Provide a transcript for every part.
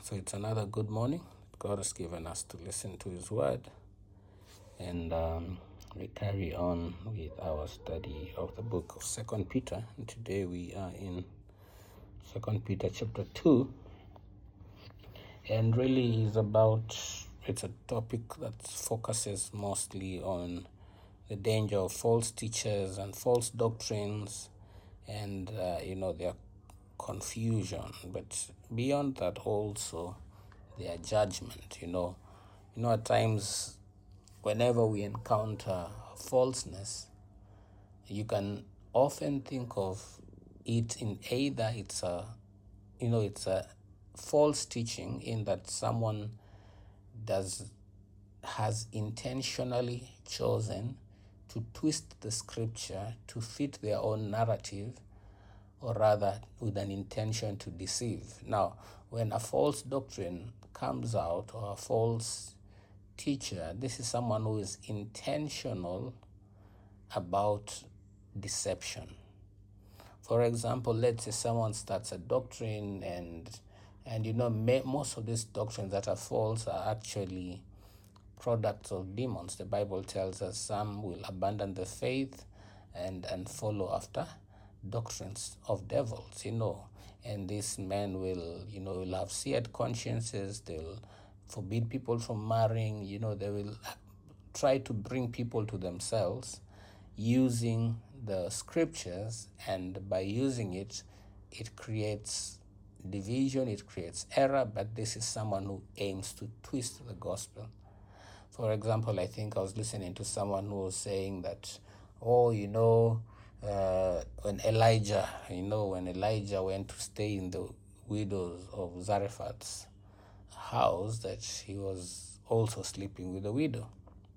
So it's another good morning. God has given us to listen to His Word, and we carry on with our study of the book of Second Peter. And today we are in Second Peter chapter 2, and really it's a topic that focuses mostly on the danger of false teachers and false doctrines, and their confusion. But beyond that, also their judgment. At times, whenever we encounter falseness, you can often think of it in either it's a false teaching, in that someone has intentionally chosen to twist the scripture to fit their own narrative, or rather with an intention to deceive. Now, when a false doctrine comes out, or a false teacher, this is someone who is intentional about deception. For example, let's say someone starts a doctrine, and most of these doctrines that are false are actually products of demons. The Bible tells us some will abandon the faith and follow after doctrines of devils, and these men will have seared consciences. They'll forbid people from marrying. They will try to bring people to themselves using the scriptures, and by using it creates division, it creates error. But this is someone who aims to twist the gospel. For example, I think I was listening to someone who was saying that, when Elijah went to stay in the widows of Zarephath's house, that he was also sleeping with a widow.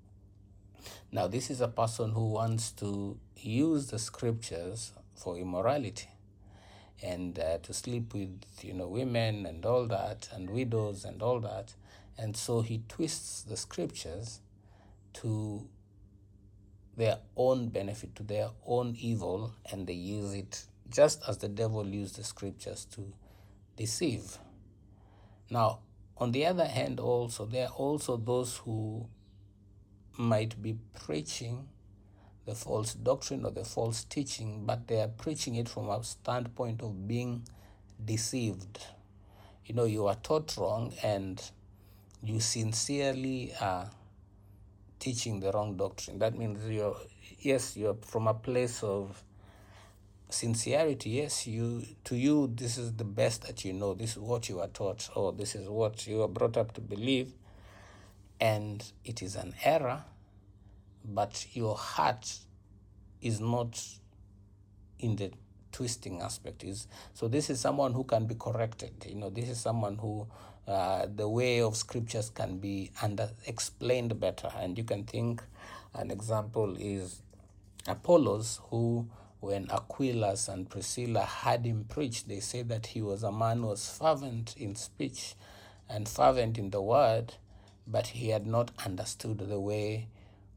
Now, this is a person who wants to use the scriptures for immorality, and to sleep with women and all that, and widows and all that. And so he twists the scriptures to their own benefit, to their own evil, and they use it just as the devil used the scriptures to deceive. Now, on the other hand, also, there are also those who might be preaching the false doctrine or the false teaching, but they are preaching it from a standpoint of being deceived. You are taught wrong, and you sincerely are teaching the wrong doctrine. That means you're from a place of sincerity. Yes, to you this is the best that you know. This is what you are taught, or this is what you are brought up to believe, and it is an error, but your heart is not in the twisting aspect. So this is someone who can be corrected. This is someone who the way of scriptures can be explained better. And you can think an example is Apollos, who, when Aquilus and Priscilla had him preach, they say that he was a man who was fervent in speech and fervent in the word, but he had not understood the way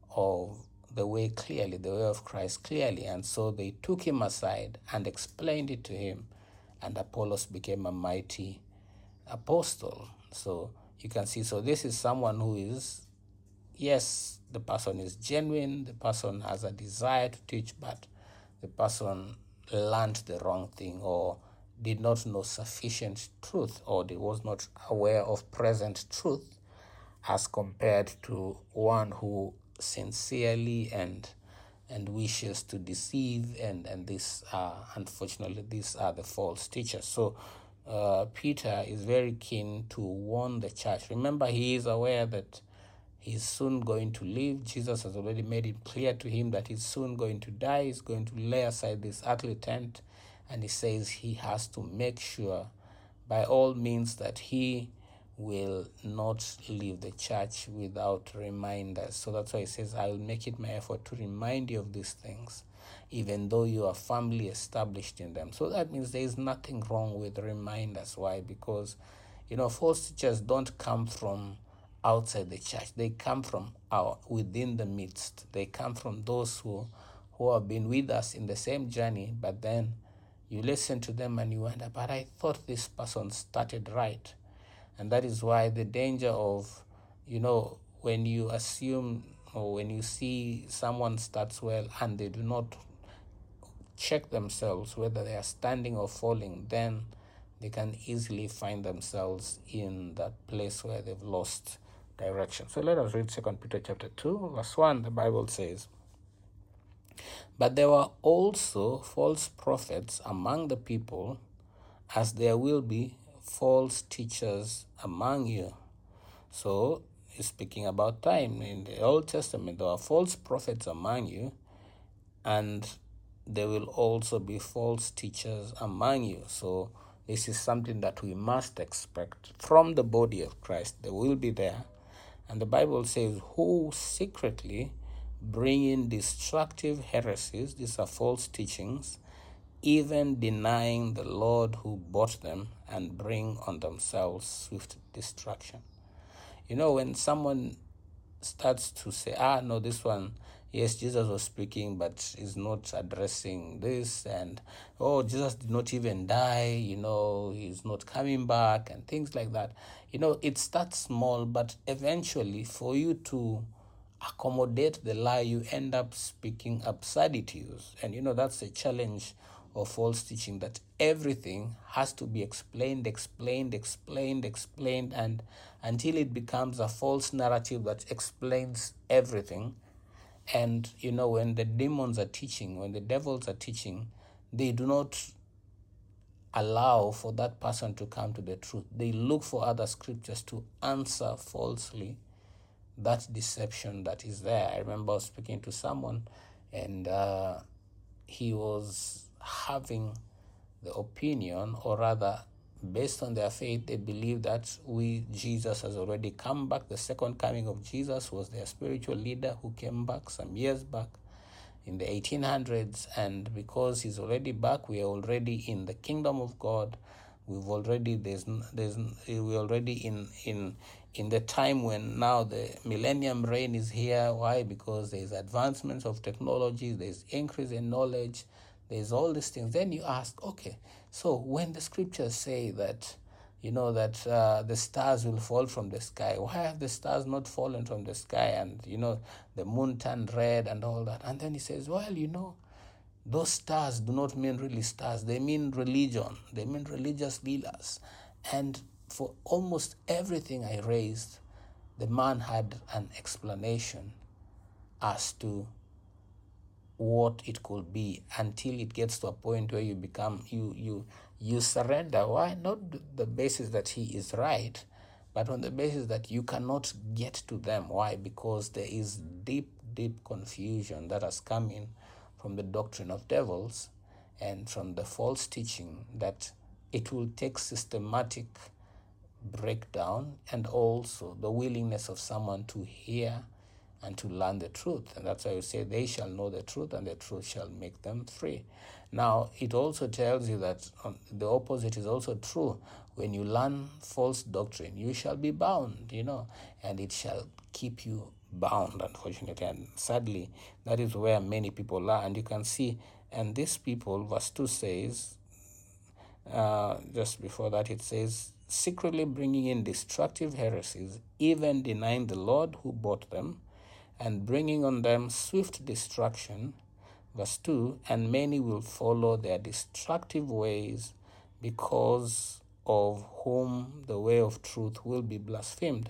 clearly, the way of Christ clearly. And so they took him aside and explained it to him, and Apollos became a mighty apostle. So you can see, so this is someone who is, yes, the person is genuine, the person has a desire to teach, but the person learned the wrong thing, or did not know sufficient truth, or was not aware of present truth, as compared to one who sincerely and wishes to deceive, and unfortunately these are the false teachers. So Peter is very keen to warn the church. Remember, he is aware that he's soon going to leave. Jesus has already made it clear to him that he's soon going to die. He's going to lay aside this earthly tent, and he says he has to make sure by all means that he will not leave the church without reminders. So that's why he says, I will make it my effort to remind you of these things, even though you are firmly established in them. So that means there is nothing wrong with reminders. Why? Because false teachers don't come from outside the church. They come from within the midst. They come from those who have been with us in the same journey, but then you listen to them and you wonder, but I thought this person started right. And that is why the danger of, when you assume or when you see someone starts well and they do not check themselves whether they are standing or falling, then they can easily find themselves in that place where they've lost direction. So let us read 2 Peter chapter 2, verse 1. The Bible says, "But there were also false prophets among the people, as there will be false teachers among you." So he's speaking about time. In the Old Testament, there are false prophets among you, and there will also be false teachers among you. So this is something that we must expect from the body of Christ. They will be there. And the Bible says, "Who secretly bring in destructive heresies," these are false teachings, "even denying the Lord who bought them, and bring on themselves swift destruction." When someone starts to say, no, this one, yes, Jesus was speaking, but is not addressing this, and Jesus did not even die, he's not coming back, and things like that. It starts small, but eventually for you to accommodate the lie, you end up speaking absurdities. And that's a challenge of false teaching, that everything has to be explained, and until it becomes a false narrative that explains everything. And when the demons are teaching, when the devils are teaching, they do not allow for that person to come to the truth. They look for other scriptures to answer falsely that deception that is there. I remember speaking to someone, and he was having the opinion, or rather, based on their faith, they believe that Jesus has already come back. The second coming of Jesus was their spiritual leader who came back some years back in the 1800s, and because he's already back, we are already in the kingdom of God. We're already in the time when now the millennium reign is here. Why? Because there's advancements of technology, there's increase in knowledge, there's all these things. Then you ask, okay, so when the scriptures say that, the stars will fall from the sky, why have the stars not fallen from the sky, and, the moon turned red and all that? And then he says, well, those stars do not mean really stars. They mean religion. They mean religious leaders. And for almost everything I raised, the man had an explanation as to what it could be, until it gets to a point where you become, you surrender. Why? Not the basis that he is right, but on the basis that you cannot get to them. Why? Because there is deep confusion that has come in from the doctrine of devils and from the false teaching, that it will take systematic breakdown and also the willingness of someone to hear and to learn the truth. And that's why you say, they shall know the truth, and the truth shall make them free. Now, it also tells you that the opposite is also true. When you learn false doctrine, you shall be bound, and it shall keep you bound, unfortunately. And sadly, that is where many people are. And you can see, and these people, verse 2 says, just before that, it says, secretly bringing in destructive heresies, even denying the Lord who bought them, and bringing on them swift destruction. Verse 2, and many will follow their destructive ways, because of whom the way of truth will be blasphemed.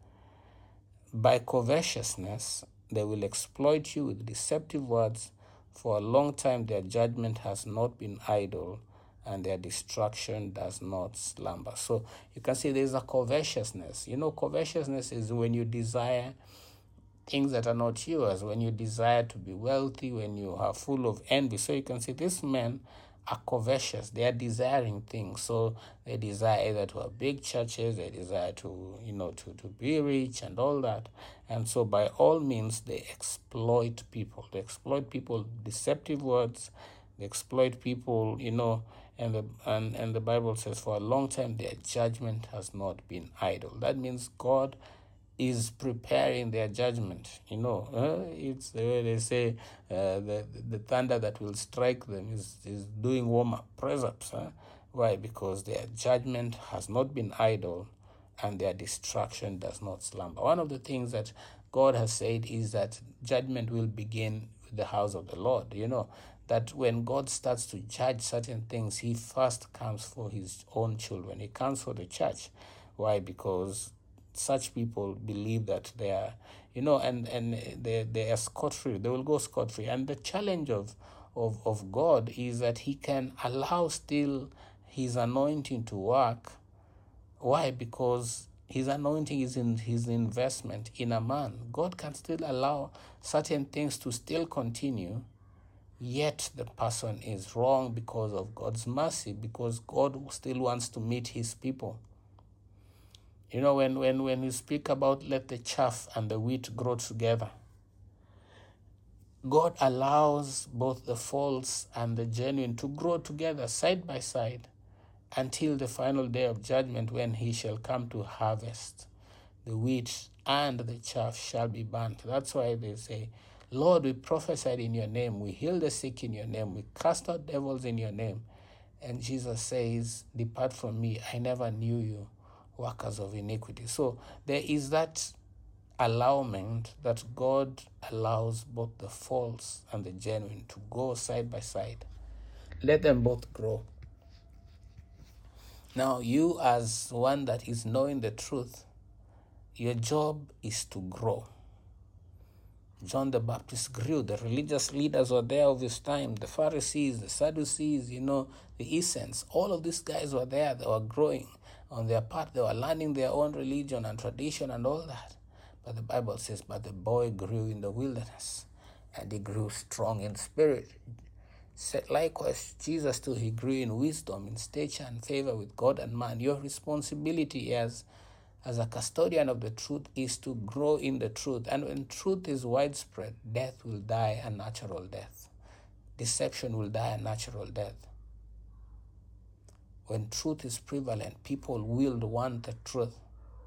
By covetousness, they will exploit you with deceptive words. For a long time their judgment has not been idle, and their destruction does not slumber. So you can see there's a covetousness. Covetousness is when you desire things that are not yours, when you desire to be wealthy, when you are full of envy. So you can see these men are covetous. They are desiring things. So they desire either to have big churches, they desire to, to be rich and all that. And so by all means, they exploit people. They exploit people, deceptive words. They exploit people, and the Bible says, for a long time their judgment has not been idle. That means God is preparing their judgment. It's the way they say, the thunder that will strike them is doing warm-up, press-ups. Why? Because their judgment has not been idle, and their destruction does not slumber. One of the things that God has said is that judgment will begin with the house of the Lord. You know, that when God starts to judge certain things, he first comes for his own children. He comes for the church. Why? Because such people believe that they are, and they are scot-free. They will go scot-free. And the challenge of God is that he can allow still his anointing to work. Why? Because his anointing is in his investment in a man. God can still allow certain things to still continue, yet the person is wrong because of God's mercy, because God still wants to meet his people. You know, when we speak about let the chaff and the wheat grow together, God allows both the false and the genuine to grow together side by side until the final day of judgment, when he shall come to harvest. The wheat and the chaff shall be burnt. That's why they say, Lord, we prophesied in your name, we healed the sick in your name, we cast out devils in your name. And Jesus says, depart from me, I never knew you, workers of iniquity. So there is that allowment that God allows both the false and the genuine to go side by side. Let them both grow. Now, you as one that is knowing the truth, your job is to grow. John the Baptist grew. The religious leaders were there of his time. The Pharisees, the Sadducees, the Essenes. All of these guys were there. They were growing on their part. They were learning their own religion and tradition and all that. But the Bible says, but the boy grew in the wilderness, and he grew strong in spirit. Likewise, Jesus too, he grew in wisdom, in stature and favor with God and man. Your responsibility as a custodian of the truth is to grow in the truth. And when truth is widespread, death will die a natural death. Deception will die a natural death. When truth is prevalent, people will want the truth.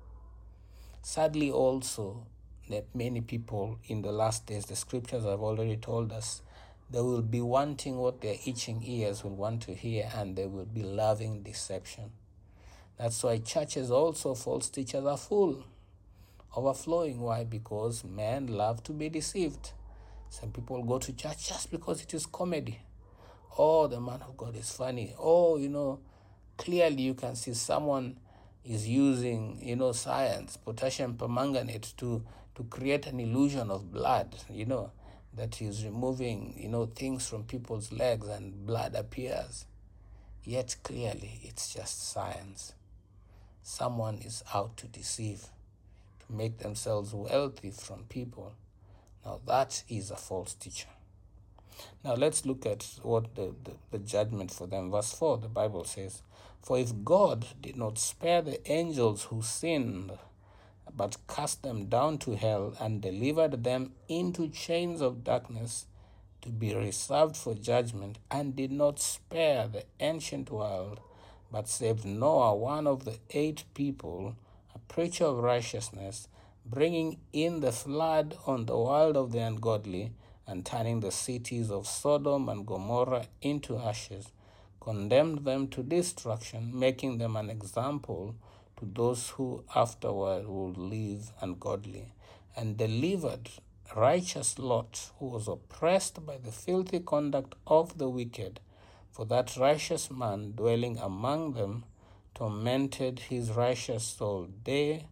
Sadly also, that many people in the last days, the scriptures have already told us, they will be wanting what their itching ears will want to hear, and they will be loving deception. That's why churches also, false teachers are full, overflowing. Why? Because men love to be deceived. Some people go to church just because it is comedy. Oh, the man of God is funny. Oh, clearly you can see someone is using, science, potassium permanganate to create an illusion of blood, that is removing, things from people's legs and blood appears. Yet clearly it's just science. Someone is out to deceive, to make themselves wealthy from people. Now that is a false teacher. Now let's look at what the judgment for them. Verse 4, the Bible says, for if God did not spare the angels who sinned, but cast them down to hell and delivered them into chains of darkness to be reserved for judgment, and did not spare the ancient world, but saved Noah, one of the 8 people, a preacher of righteousness, bringing in the flood on the world of the ungodly, and turning the cities of Sodom and Gomorrah into ashes, condemned them to destruction, making them an example to those who afterward would live ungodly, and delivered righteous Lot, who was oppressed by the filthy conduct of the wicked. For that righteous man dwelling among them tormented his righteous soul day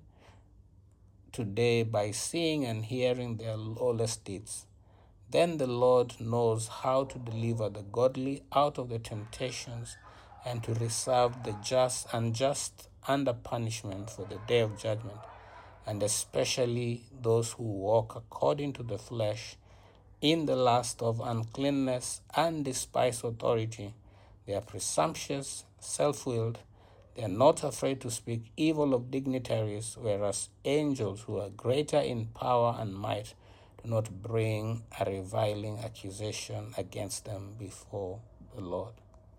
to day by seeing and hearing their lawless deeds. Then the Lord knows how to deliver the godly out of the temptations, and to reserve the unjust under punishment for the day of judgment, and especially those who walk according to the flesh, in the lust of uncleanness, and despise authority. They are presumptuous, self-willed. They are not afraid to speak evil of dignitaries, whereas angels who are greater in power and might do not bring a reviling accusation against them before the Lord.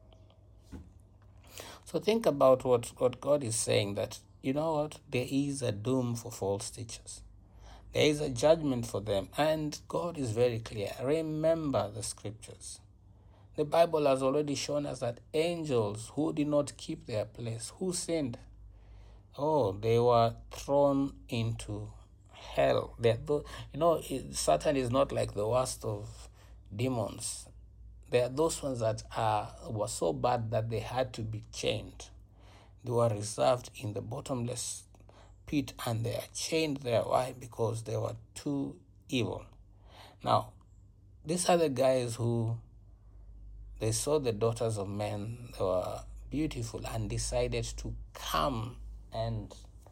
So think about what God is saying, that, there is a doom for false teachers. There is a judgment for them, and God is very clear. Remember the scriptures. The Bible has already shown us that angels who did not keep their place, who sinned, Oh, they were thrown into hell. Satan is not like the worst of demons. There are those ones that were so bad that they had to be chained. They were reserved in the bottomless pit and they are chained there. Why? Because they were too evil. Now, these are the guys who they saw the daughters of men, they were beautiful, and decided to come and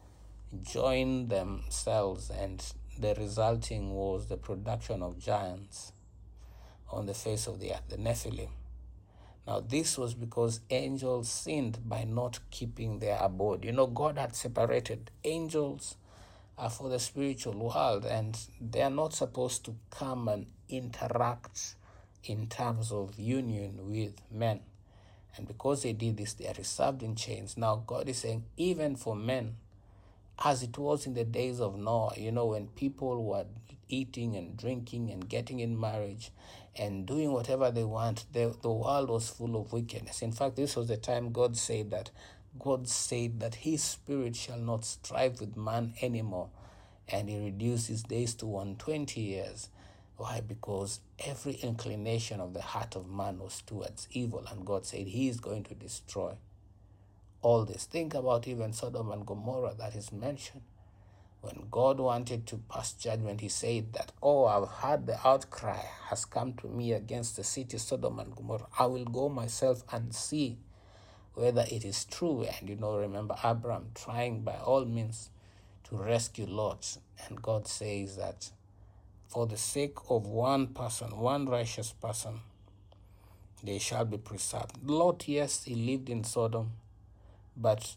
join themselves, and the resulting was the production of giants on the face of the earth, the Nephilim. Now, this was because angels sinned by not keeping their abode. God had separated angels for the spiritual world, and they are not supposed to come and interact in terms of union with men. And because they did this, they are reserved in chains. Now, God is saying, even for men, as it was in the days of Noah, when people were eating and drinking and getting in marriage and doing whatever they want, the world was full of wickedness. In fact, this was the time God said that his spirit shall not strive with man anymore, and he reduced his days to 120 years. Why? Because every inclination of the heart of man was towards evil, and God said he is going to destroy all this. Think about even Sodom and Gomorrah that is mentioned. When God wanted to pass judgment, he said that, I've heard the outcry has come to me against the city Sodom and Gomorrah. I will go myself and see whether it is true. And remember Abraham trying by all means to rescue Lot. And God says that for the sake of one person, one righteous person, they shall be preserved. Lot, yes, he lived in Sodom, but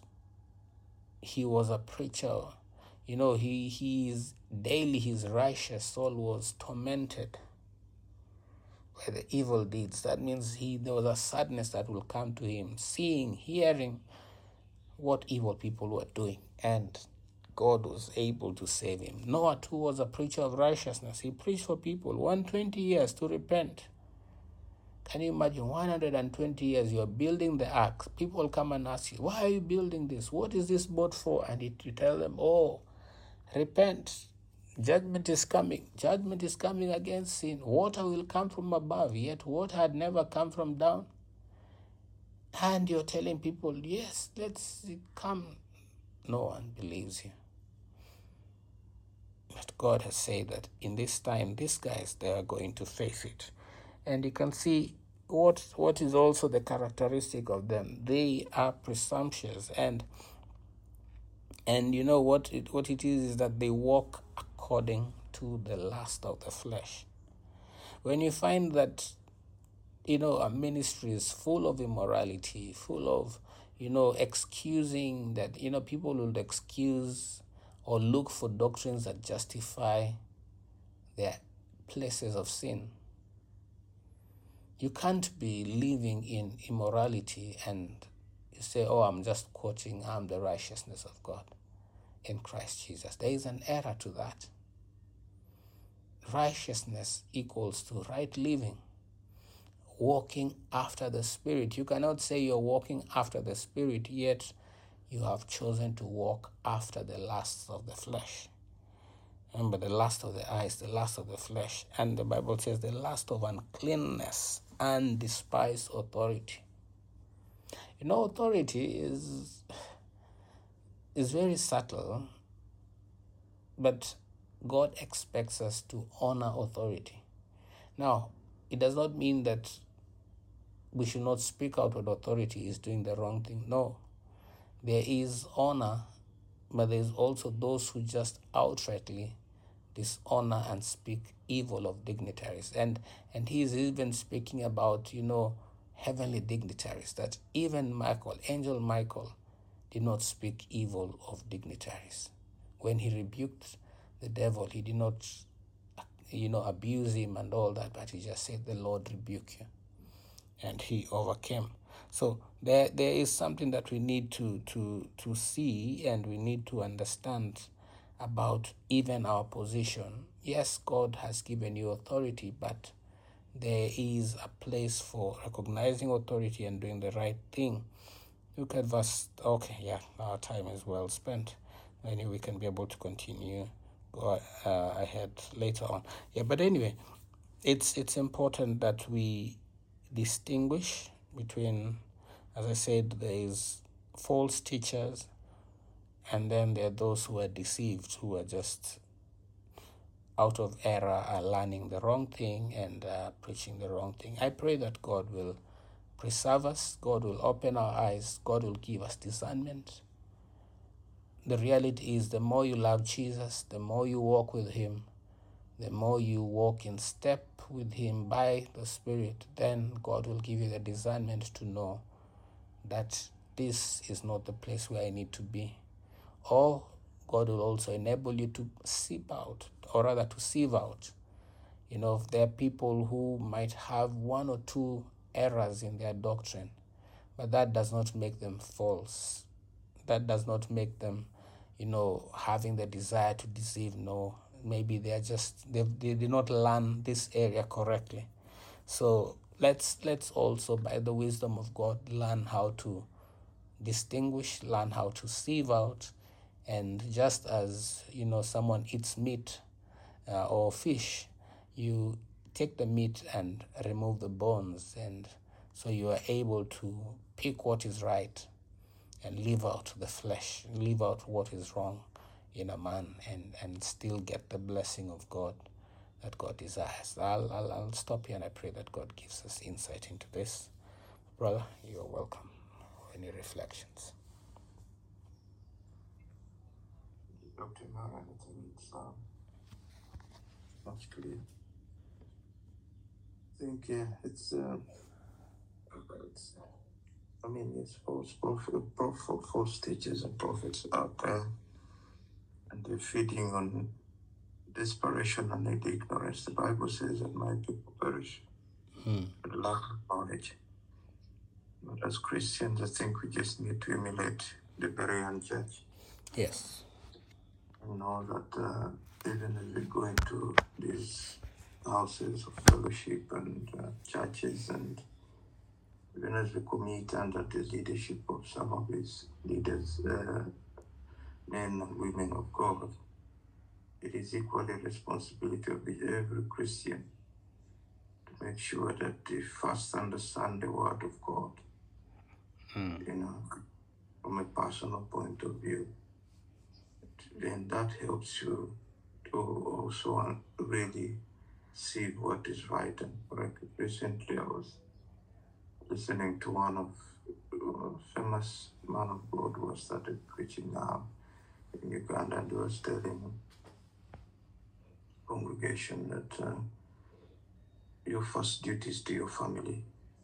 he was a preacher. His righteous soul was tormented by the evil deeds. That means there was a sadness that will come to him, seeing, hearing what evil people were doing, and God was able to save him. Noah too was a preacher of righteousness. He preached for people 120 years to repent. Can you imagine 120 years you're building the ark? People come and ask you, why are you building this? What is this boat for? And you tell them, repent. Judgment is coming. Judgment is coming against sin. Water will come from above, yet water had never come from down. And you're telling people, yes, let's come. No one believes you. But God has said that in this time, these guys, they are going to face it. And you can see what is also the characteristic of them. They are presumptuous, and what it is that they walk according to the lust of the flesh. When you find that a ministry is full of immorality, full of excusing that, people will excuse or look for doctrines that justify their places of sin. You can't be living in immorality and you say, I'm just quoting, I'm the righteousness of God in Christ Jesus. There is an error to that. Righteousness equals to right living, walking after the Spirit. You cannot say you're walking after the Spirit, yet you have chosen to walk after the lusts of the flesh. Remember, the lust of the eyes, the lust of the flesh. And the Bible says the lust of uncleanness and despise authority. Authority is very subtle, but God expects us to honor authority. Now, it does not mean that we should not speak out when authority is doing the wrong thing. No. There is honor, but there is also those who just outrightly dishonor and speak evil of dignitaries. And he is even speaking about, heavenly dignitaries, that even Angel Michael, did not speak evil of dignitaries. When he rebuked the devil, he did not, abuse him and all that, but he just said, the Lord rebuke you. And he overcame. So there is something that we need to see, and we need to understand about even our position. Yes, God has given you authority, but there is a place for recognizing authority and doing the right thing. Look at verse. Okay, yeah, our time is well spent. Anyway, we can be able to continue, go ahead later on. Yeah, but anyway, it's important that we distinguish between, as I said, there is false teachers, and then there are those who are deceived, who are just out of error, are learning the wrong thing and preaching the wrong thing. I pray that God will preserve us, God will open our eyes, God will give us discernment. The reality is, the more you love Jesus, the more you walk with him, the more you walk in step with him by the Spirit, then God will give you the discernment to know that this is not the place where I need to be. Or God will also enable you to sieve out, or rather to sieve out. If there are people who might have one or two errors in their doctrine, but that does not make them false. That does not make them, having the desire to deceive. No, maybe they did not learn this area correctly. So let's also, by the wisdom of God, learn how to distinguish, learn how to sieve out. And just as someone eats meat or fish, you take the meat and remove the bones, and so you are able to pick what is right and leave out the flesh, leave out what is wrong in a man, and still get the blessing of God that God desires. I'll stop here, and I pray that God gives us insight into this. Brother, you're welcome. Any reflections? Dr. Mara, I think it's much clear. I think it's false teachers and prophets out there, and they're feeding on desperation and ignorance. The Bible says that my people perish for the lack of knowledge. But as Christians, I think we just need to emulate the Berean church. Yes. Know that even as we go into these houses of fellowship and churches, and even as we commit under the leadership of some of these leaders, men and women of God, it is equally a responsibility of every Christian to make sure that they first understand the Word of God, from a personal point of view. Then that helps you to also really see what is right and correct. Recently, I was listening to one of famous man of God who started preaching now in Uganda, and he was telling congregation that your first duty is to your family.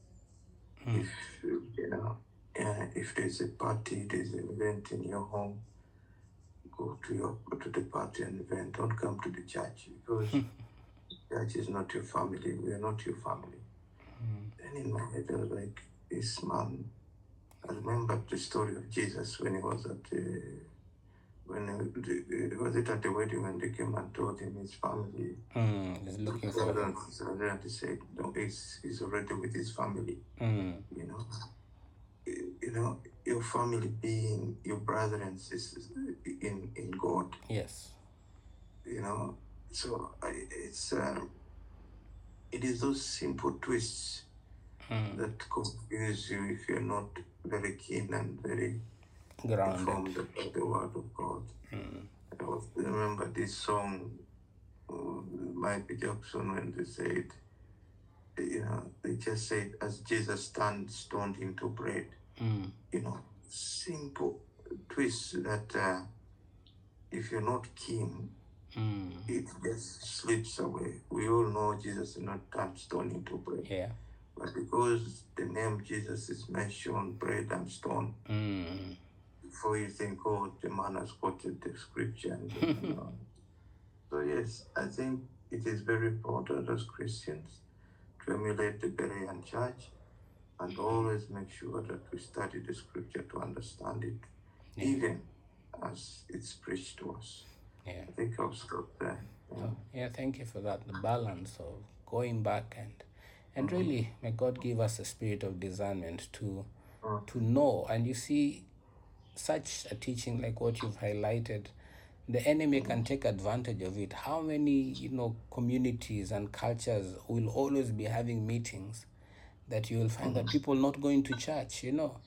If there's a party, there's an event in your home, go to the party and event. Don't come to the church, because church is not your family. We are not your family. Then in my head, I was like, this man. I remember the story of Jesus when he was at was it at the wedding when they came and told him his family. He's looking for him. And he said, no, he's already with his family. Your family being your brother and sisters in God. Yes. So it is those simple twists that confuse you if you're not very keen and very informed about the Word of God. I remember this song, Michael Jackson, when they said, they just said, as Jesus turned stone into bread. Simple twists that if you're not keen, it just slips away. We all know Jesus did not turn stone into bread. Yeah. But because the name Jesus is mentioned, bread and stone, before you think, oh, the man has quoted the scripture. So yes, I think it is very important as Christians to emulate the Berean church and always make sure that we study the scripture to understand it, even as it's preached to us. Yeah. I think I'll stop there. Thank you for that. The balance of going back and really, may God give us a spirit of discernment to to know. And you see, such a teaching like what you've highlighted, the enemy can take advantage of it. How many, communities and cultures will always be having meetings that you will find that people not going to church,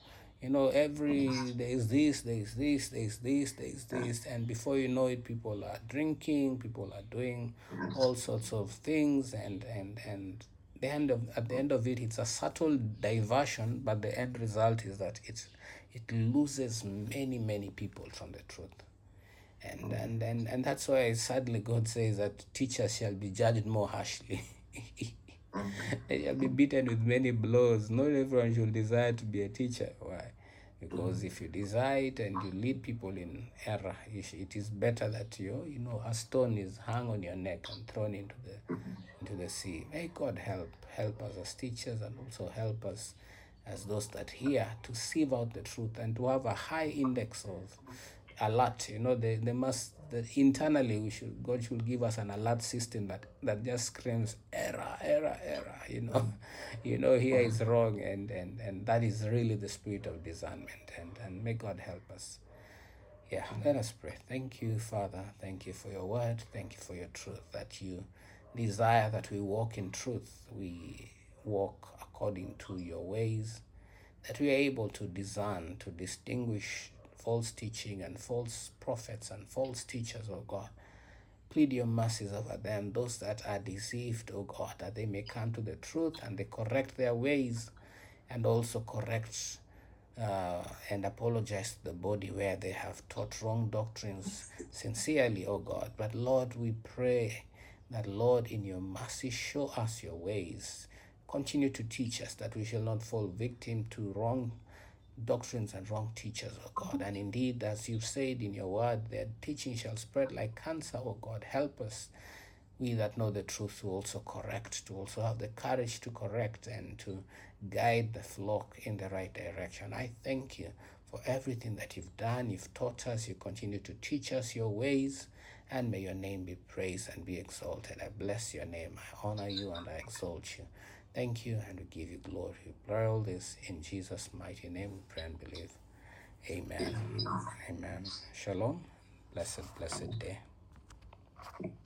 there is this, and before you know it, people are drinking, people are doing all sorts of things, and at the end of it, it's a subtle diversion, but the end result is that it loses many people from the truth. And that's why sadly God says that teachers shall be judged more harshly. They shall be beaten with many blows. Not everyone should desire to be a teacher. Why? Because if you desire it and you lead people in error, it is better that a stone is hung on your neck and thrown into the sea. May God help us as teachers, and also help us as those that hear, to sieve out the truth and to have a high index of alert. Internally God should give us an alert system that just screams error. Here is wrong, and that is really the spirit of discernment, and may God help us. Yeah, let us pray. Thank you, Father. Thank you for your word. Thank you for your truth, that you desire that we walk in truth. We walk according to your ways, that we are able to discern, to distinguish false teaching and false prophets and false teachers, oh God. Plead your mercies over them, those that are deceived, oh God, that they may come to the truth and they correct their ways, and also correct and apologize to the body where they have taught wrong doctrines sincerely, oh God. But Lord, we pray that, Lord, in your mercy, show us your ways. Continue to teach us, that we shall not fall victim to wrong doctrines and wrong teachers, oh God. And indeed, as you've said in your word, their teaching shall spread like cancer, oh God. Help us, we that know the truth, to also correct, to also have the courage to correct and to guide the flock in the right direction. I thank you for everything that you've done. You've taught us, you continue to teach us your ways, and may your name be praised and be exalted. I bless your name, I honor you, and I exalt you. Thank you, and we give you glory. We pray all this in Jesus' mighty name. We pray and believe. Amen. Amen. Shalom. Blessed day.